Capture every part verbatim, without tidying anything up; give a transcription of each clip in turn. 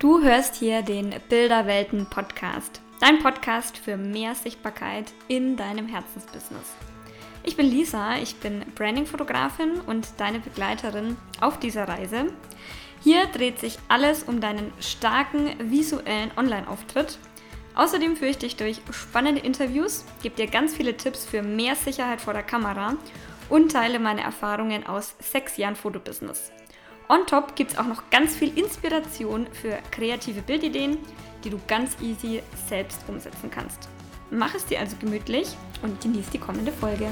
Du hörst hier den Bilderwelten-Podcast, dein Podcast für mehr Sichtbarkeit in deinem Herzensbusiness. Ich bin Lisa, ich bin Branding-Fotografin und deine Begleiterin auf dieser Reise. Hier dreht sich alles um deinen starken visuellen Online-Auftritt. Außerdem führe ich dich durch spannende Interviews, gebe dir ganz viele Tipps für mehr Sicherheit vor der Kamera und teile meine Erfahrungen aus sechs Jahren Fotobusiness. On top gibt es auch noch ganz viel Inspiration für kreative Bildideen, die du ganz easy selbst umsetzen kannst. Mach es dir also gemütlich und genieß die kommende Folge.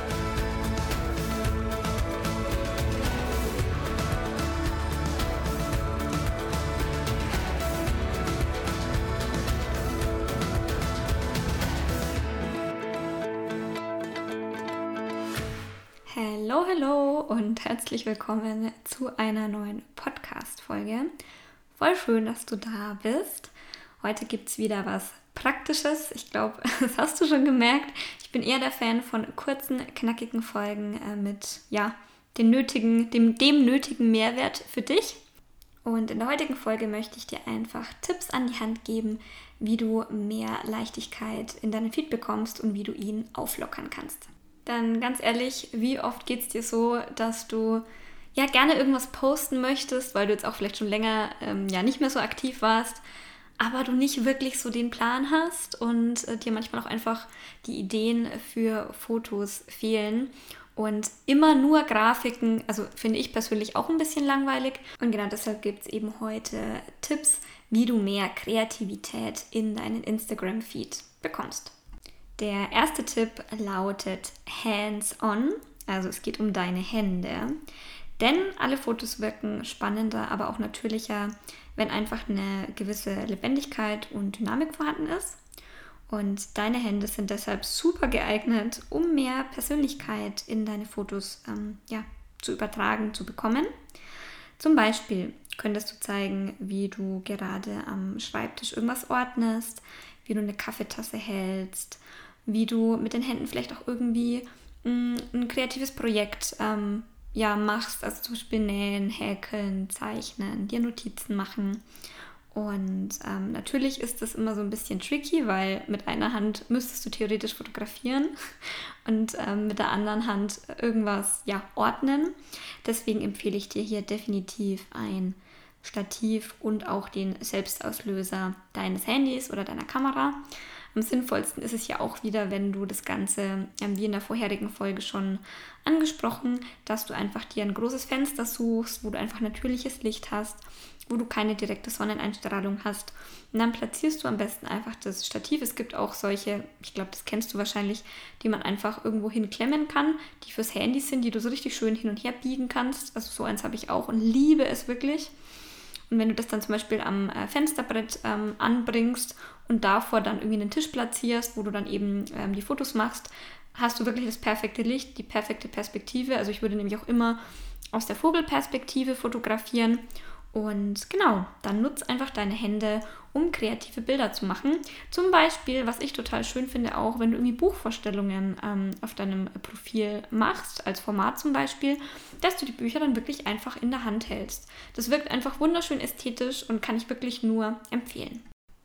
Hallo, hallo und herzlich willkommen zu einer neuen Podcast-Folge. Voll schön, dass du da bist. Heute gibt es wieder was Praktisches. Ich glaube, das hast du schon gemerkt. Ich bin eher der Fan von kurzen, knackigen Folgen äh, mit ja, den nötigen, dem, dem nötigen Mehrwert für dich. Und in der heutigen Folge möchte ich dir einfach Tipps an die Hand geben, wie du mehr Leichtigkeit in deinen Feed bekommst und wie du ihn auflockern kannst. Dann ganz ehrlich, wie oft geht es dir so, dass du ja gerne irgendwas posten möchtest, weil du jetzt auch vielleicht schon länger ähm, ja nicht mehr so aktiv warst, aber du nicht wirklich so den Plan hast und äh, dir manchmal auch einfach die Ideen für Fotos fehlen und immer nur Grafiken, also finde ich persönlich auch ein bisschen langweilig. Und genau deshalb gibt es eben heute Tipps, wie du mehr Kreativität in deinen Instagram-Feed bekommst. Der erste Tipp lautet Hands-on, also es geht um deine Hände, denn alle Fotos wirken spannender, aber auch natürlicher, wenn einfach eine gewisse Lebendigkeit und Dynamik vorhanden ist. Und deine Hände sind deshalb super geeignet, um mehr Persönlichkeit in deine Fotos ähm, ja, zu übertragen, zu bekommen. Zum Beispiel könntest du zeigen, wie du gerade am Schreibtisch irgendwas ordnest, wie du eine Kaffeetasse hältst, wie du mit den Händen vielleicht auch irgendwie mh, ein kreatives Projekt ähm, ja, machst, also zum Beispiel nähen, häkeln, zeichnen, dir Notizen machen. Und ähm, natürlich ist das immer so ein bisschen tricky, weil mit einer Hand müsstest du theoretisch fotografieren und ähm, mit der anderen Hand irgendwas ja, ordnen. Deswegen empfehle ich dir hier definitiv ein Stativ und auch den Selbstauslöser deines Handys oder deiner Kamera. Am sinnvollsten ist es ja auch wieder, wenn du das Ganze, wie in der vorherigen Folge schon angesprochen, dass du einfach dir ein großes Fenster suchst, wo du einfach natürliches Licht hast, wo du keine direkte Sonneneinstrahlung hast. Und dann platzierst du am besten einfach das Stativ. Es gibt auch solche, ich glaube, das kennst du wahrscheinlich, die man einfach irgendwo hinklemmen kann, die fürs Handy sind, die du so richtig schön hin und her biegen kannst. Also so eins habe ich auch und liebe es wirklich. Und wenn du das dann zum Beispiel am äh, Fensterbrett ähm, anbringst und davor dann irgendwie einen Tisch platzierst, wo du dann eben ähm, die Fotos machst, hast du wirklich das perfekte Licht, die perfekte Perspektive. Also ich würde nämlich auch immer aus der Vogelperspektive fotografieren. Und genau, dann nutz einfach deine Hände, um kreative Bilder zu machen. Zum Beispiel, was ich total schön finde, auch wenn du irgendwie Buchvorstellungen ähm, auf deinem Profil machst, als Format zum Beispiel, dass du die Bücher dann wirklich einfach in der Hand hältst. Das wirkt einfach wunderschön ästhetisch und kann ich wirklich nur empfehlen.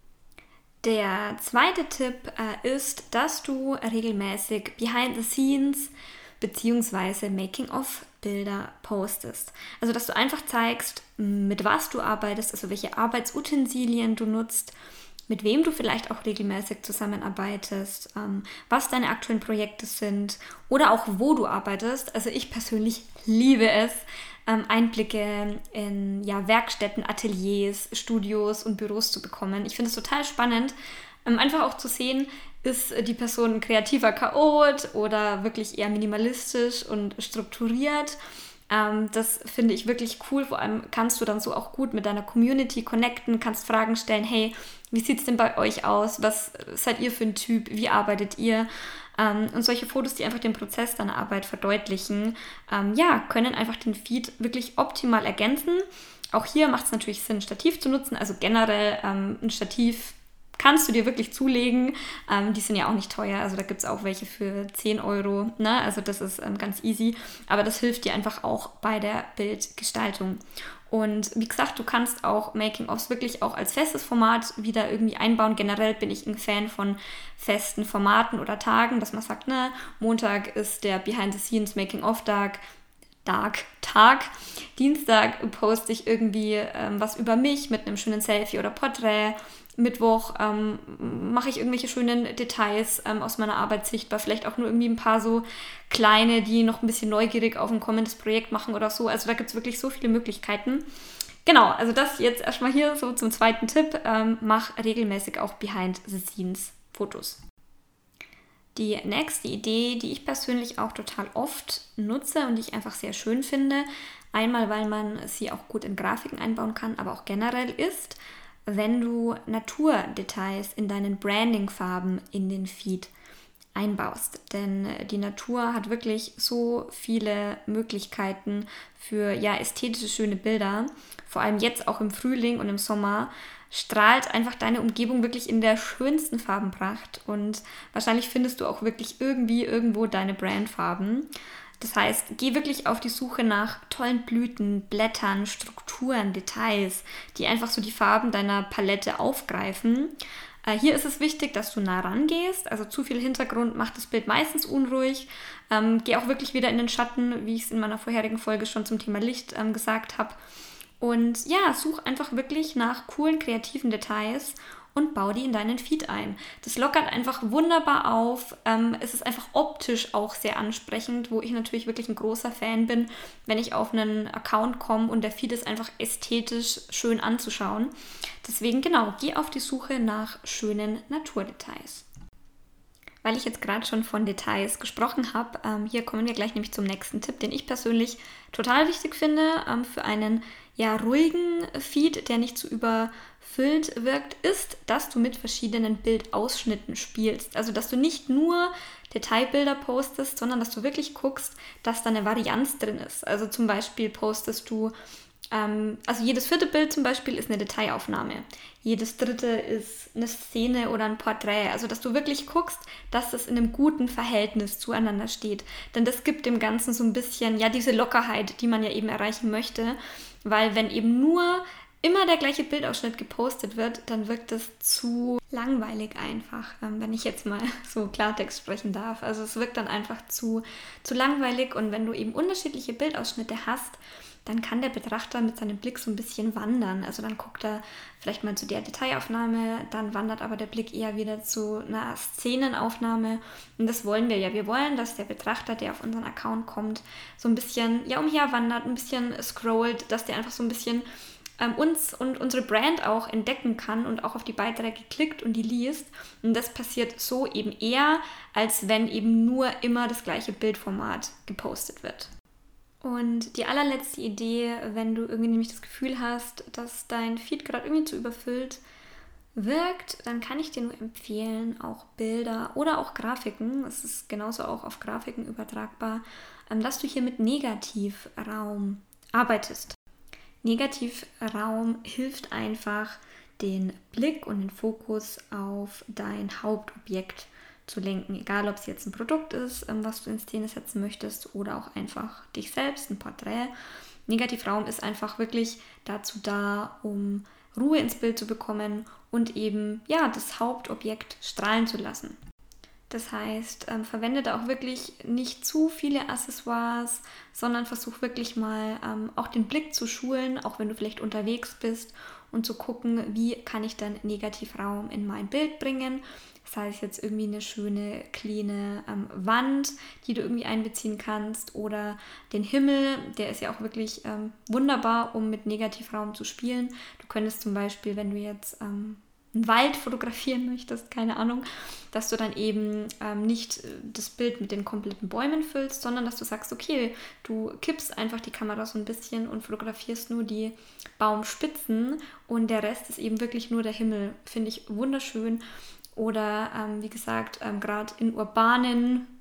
Der zweite Tipp äh, ist, dass du regelmäßig Behind the Scenes bzw. Making-of-Bilder postest. Also, dass du einfach zeigst, mit was du arbeitest, also welche Arbeitsutensilien du nutzt, mit wem du vielleicht auch regelmäßig zusammenarbeitest, ähm, was deine aktuellen Projekte sind oder auch wo du arbeitest. Also ich persönlich liebe es, ähm, Einblicke in ja, Werkstätten, Ateliers, Studios und Büros zu bekommen. Ich finde es total spannend, ähm, einfach auch zu sehen, ist die Person ein kreativer Chaot oder wirklich eher minimalistisch und strukturiert. Ähm, das finde ich wirklich cool. Vor allem kannst du dann so auch gut mit deiner Community connecten, kannst Fragen stellen, hey, wie sieht es denn bei euch aus? Was seid ihr für ein Typ? Wie arbeitet ihr? Ähm, und solche Fotos, die einfach den Prozess deiner Arbeit verdeutlichen, ähm, ja, können einfach den Feed wirklich optimal ergänzen. Auch hier macht es natürlich Sinn, ein Stativ zu nutzen. Also generell ähm, ein Stativ kannst du dir wirklich zulegen. Ähm, die sind ja auch nicht teuer, also da gibt es auch welche für zehn Euro, ne? Also das ist ähm, ganz easy, aber das hilft dir einfach auch bei der Bildgestaltung. Und wie gesagt, du kannst auch Making-ofs wirklich auch als festes Format wieder irgendwie einbauen. Generell bin ich ein Fan von festen Formaten oder Tagen, dass man sagt, ne, Montag ist der Behind-the-Scenes Making-of-Tag, Tag, Tag. Dienstag poste ich irgendwie ähm, was über mich mit einem schönen Selfie oder Porträt. Mittwoch ähm, mache ich irgendwelche schönen Details ähm, aus meiner Arbeit sichtbar. Vielleicht auch nur irgendwie ein paar so kleine, die noch ein bisschen neugierig auf ein kommendes Projekt machen oder so. Also da gibt es wirklich so viele Möglichkeiten. Genau, also das jetzt erstmal hier so zum zweiten Tipp. Ähm, mach regelmäßig auch Behind-the-Scenes-Fotos. Die nächste Idee, die ich persönlich auch total oft nutze und die ich einfach sehr schön finde, einmal weil man sie auch gut in Grafiken einbauen kann, aber auch generell ist, wenn du Naturdetails in deinen Branding-Farben in den Feed einbaust. Denn die Natur hat wirklich so viele Möglichkeiten für ja, ästhetische, schöne Bilder. Vor allem jetzt auch im Frühling und im Sommer strahlt einfach deine Umgebung wirklich in der schönsten Farbenpracht. Und wahrscheinlich findest du auch wirklich irgendwie irgendwo deine Brandfarben. Das heißt, geh wirklich auf die Suche nach tollen Blüten, Blättern, Strukturen, Details, die einfach so die Farben deiner Palette aufgreifen. Äh, hier ist es wichtig, dass du nah rangehst. Also zu viel Hintergrund macht das Bild meistens unruhig. Ähm, geh auch wirklich wieder in den Schatten, wie ich es in meiner vorherigen Folge schon zum Thema Licht ähm, gesagt habe. Und ja, such einfach wirklich nach coolen, kreativen Details und bau die in deinen Feed ein. Das lockert einfach wunderbar auf. Ähm, es ist einfach optisch auch sehr ansprechend, wo ich natürlich wirklich ein großer Fan bin, wenn ich auf einen Account komme und der Feed ist einfach ästhetisch schön anzuschauen. Deswegen genau, geh auf die Suche nach schönen Naturdetails. Weil ich jetzt gerade schon von Details gesprochen habe, ähm, hier kommen wir gleich nämlich zum nächsten Tipp, den ich persönlich total wichtig finde ähm, für einen ja, ruhigen Feed, der nicht zu überfüllt wirkt, ist, dass du mit verschiedenen Bildausschnitten spielst. Also, dass du nicht nur Detailbilder postest, sondern dass du wirklich guckst, dass da eine Varianz drin ist. Also zum Beispiel postest du Ähm, also jedes vierte Bild zum Beispiel ist eine Detailaufnahme. Jedes dritte ist eine Szene oder ein Porträt. Also dass du wirklich guckst, dass das in einem guten Verhältnis zueinander steht. Denn das gibt dem Ganzen so ein bisschen, ja, diese Lockerheit, die man ja eben erreichen möchte. Weil wenn eben nur immer der gleiche Bildausschnitt gepostet wird, dann wirkt es zu langweilig einfach, ähm, wenn ich jetzt mal so Klartext sprechen darf. Also es wirkt dann einfach zu, zu langweilig und wenn du eben unterschiedliche Bildausschnitte hast, dann kann der Betrachter mit seinem Blick so ein bisschen wandern. Also dann guckt er vielleicht mal zu der Detailaufnahme, dann wandert aber der Blick eher wieder zu einer Szenenaufnahme. Und das wollen wir ja. Wir wollen, dass der Betrachter, der auf unseren Account kommt, so ein bisschen ja, umherwandert, ein bisschen scrollt, dass der einfach so ein bisschen ähm, uns und unsere Brand auch entdecken kann und auch auf die Beiträge klickt und die liest. Und das passiert so eben eher, als wenn eben nur immer das gleiche Bildformat gepostet wird. Und die allerletzte Idee, wenn du irgendwie nämlich das Gefühl hast, dass dein Feed gerade irgendwie zu überfüllt wirkt, dann kann ich dir nur empfehlen, auch Bilder oder auch Grafiken, es ist genauso auch auf Grafiken übertragbar, dass du hier mit Negativraum arbeitest. Negativraum hilft einfach, den Blick und den Fokus auf dein Hauptobjekt zu lenken, egal ob es jetzt ein Produkt ist, was du in Szene setzen möchtest oder auch einfach dich selbst, ein Porträt. Negativraum ist einfach wirklich dazu da, um Ruhe ins Bild zu bekommen und eben ja, das Hauptobjekt strahlen zu lassen. Das heißt, ähm, verwende da auch wirklich nicht zu viele Accessoires, sondern versuch wirklich mal ähm, auch den Blick zu schulen, auch wenn du vielleicht unterwegs bist und zu gucken, wie kann ich dann Negativraum in mein Bild bringen. Das heißt jetzt irgendwie eine schöne, cleane ähm, Wand, die du irgendwie einbeziehen kannst oder den Himmel, der ist ja auch wirklich ähm, wunderbar, um mit Negativraum zu spielen. Du könntest zum Beispiel, wenn du jetzt ähm, einen Wald fotografieren möchtest, keine Ahnung, dass du dann eben ähm, nicht das Bild mit den kompletten Bäumen füllst, sondern dass du sagst, okay, du kippst einfach die Kamera so ein bisschen und fotografierst nur die Baumspitzen und der Rest ist eben wirklich nur der Himmel. Finde ich wunderschön. Oder ähm, wie gesagt, ähm, gerade in urbanen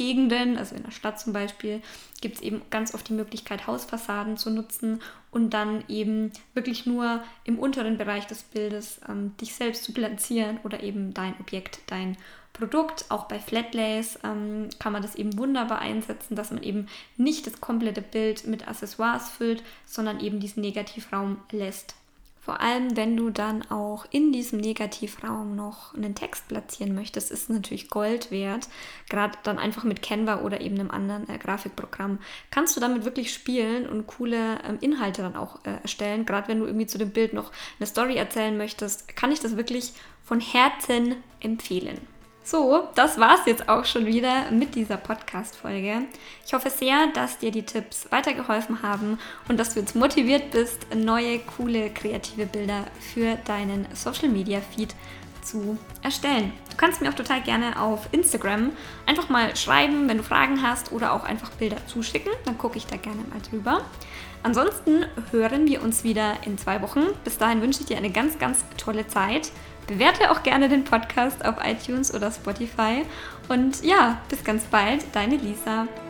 Hausgegenden, also in der Stadt zum Beispiel, gibt es eben ganz oft die Möglichkeit, Hausfassaden zu nutzen und dann eben wirklich nur im unteren Bereich des Bildes ähm, dich selbst zu platzieren oder eben dein Objekt, dein Produkt. Auch bei Flatlays ähm, kann man das eben wunderbar einsetzen, dass man eben nicht das komplette Bild mit Accessoires füllt, sondern eben diesen Negativraum lässt. Vor allem, wenn du dann auch in diesem Negativraum noch einen Text platzieren möchtest, ist es natürlich Gold wert. Gerade dann einfach mit Canva oder eben einem anderen äh, Grafikprogramm kannst du damit wirklich spielen und coole ähm, Inhalte dann auch äh, erstellen. Gerade wenn du irgendwie zu dem Bild noch eine Story erzählen möchtest, kann ich das wirklich von Herzen empfehlen. So, das war's jetzt auch schon wieder mit dieser Podcast-Folge. Ich hoffe sehr, dass dir die Tipps weitergeholfen haben und dass du jetzt motiviert bist, neue, coole, kreative Bilder für deinen Social-Media-Feed zu erstellen. Du kannst mir auch total gerne auf Instagram einfach mal schreiben, wenn du Fragen hast oder auch einfach Bilder zuschicken. Dann gucke ich da gerne mal drüber. Ansonsten hören wir uns wieder in zwei Wochen. Bis dahin wünsche ich dir eine ganz, ganz tolle Zeit. Bewerte auch gerne den Podcast auf iTunes oder Spotify. Und ja, bis ganz bald, deine Lisa.